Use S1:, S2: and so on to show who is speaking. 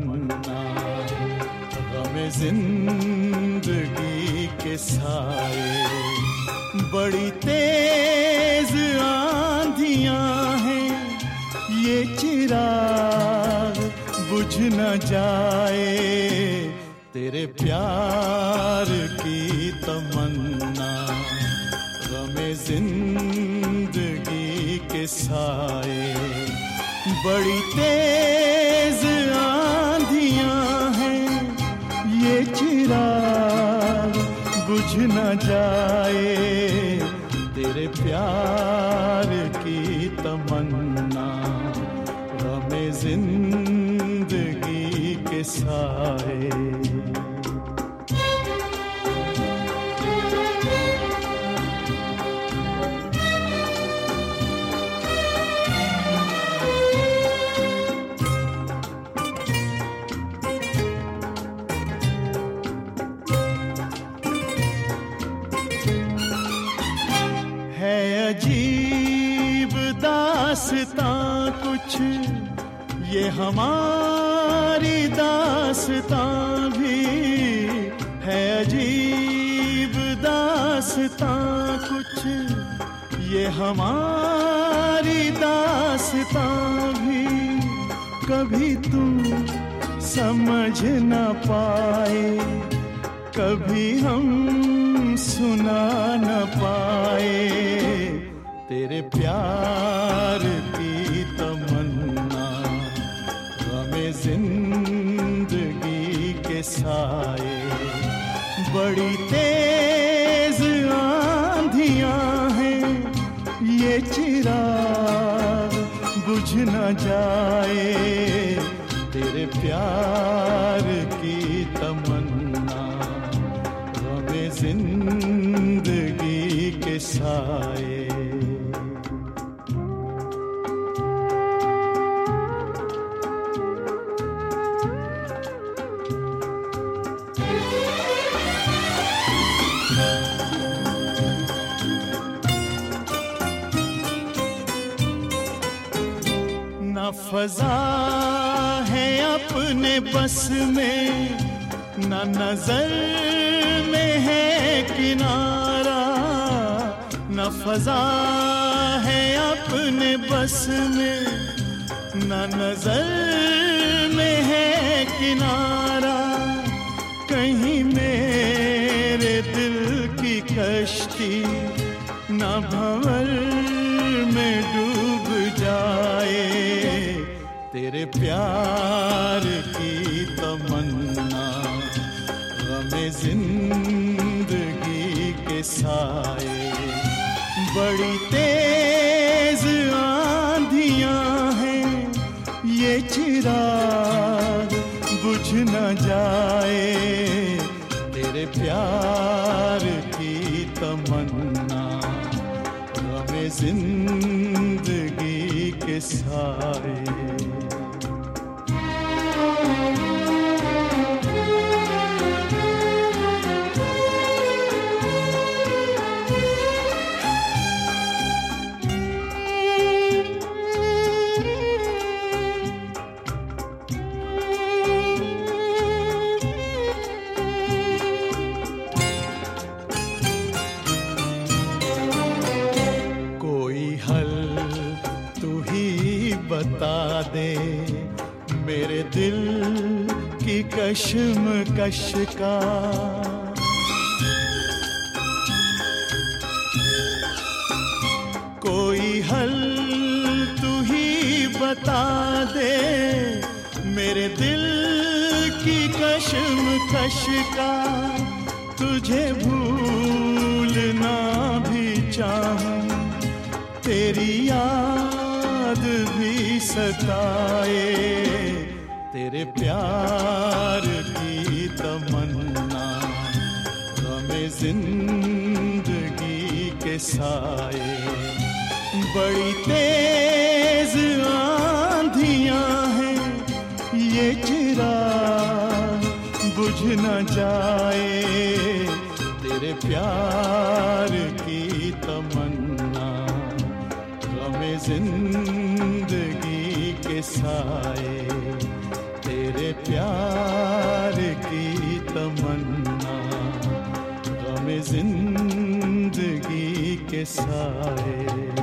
S1: तमन्ना, गमे जिंदगी के साए। बड़ी तेज आंधियां हैं, ये चिराग बुझ न जाए। तेरे प्यार की तमन्ना, गमे जिंदगी के साए। बड़ी तेज आंधियां हैं, ये चिराग बुझ न जाए। तेरे प्यार की तमन्ना, गमे जिंदगी के साए। अजीब दास्तां कुछ ये हमारी दास्तां भी है। अजीब दास्तां कुछ ये हमारी दास्तां भी। कभी तुम समझ न पाए, कभी हम सुना न पाए। तेरे प्यार की तमन्ना, गमे जिंदगी के साए। बड़ी तेज आंधियां हैं, ये चिराग बुझ न जाए। तेरे प्यार की तमन्ना, गमे जिंदगी के साए। न फजा है अपने बस में, न नजर में है किनारा। न फजा है अपने बस में, न नजर में है किनारा। कहीं मेरे दिल की कश्ती न भंवर में डूब जाए। तेरे प्यार की तमन्ना, गमे जिंदगी के साए। बड़ी तेज आंधियां हैं, ये चिराग बुझ न जाए। तेरे प्यार की तमन्ना, गमे जिंदगी के साए। बता दे मेरे दिल की कश्मकश का। कोई हल तू ही बता दे मेरे दिल की कश्मकश का। तुझे भूलना भी चाहूं, तेरी याद भी सताए। तेरे प्यार की तमन्ना, गमे जिंदगी के साए। बड़ी तेज आंधियां हैं, ये चिराग बुझ न जाए। तेरे प्यार की तमन्ना, गमे जिंदगी के साए। तेरे प्यार जिंदगी के साए।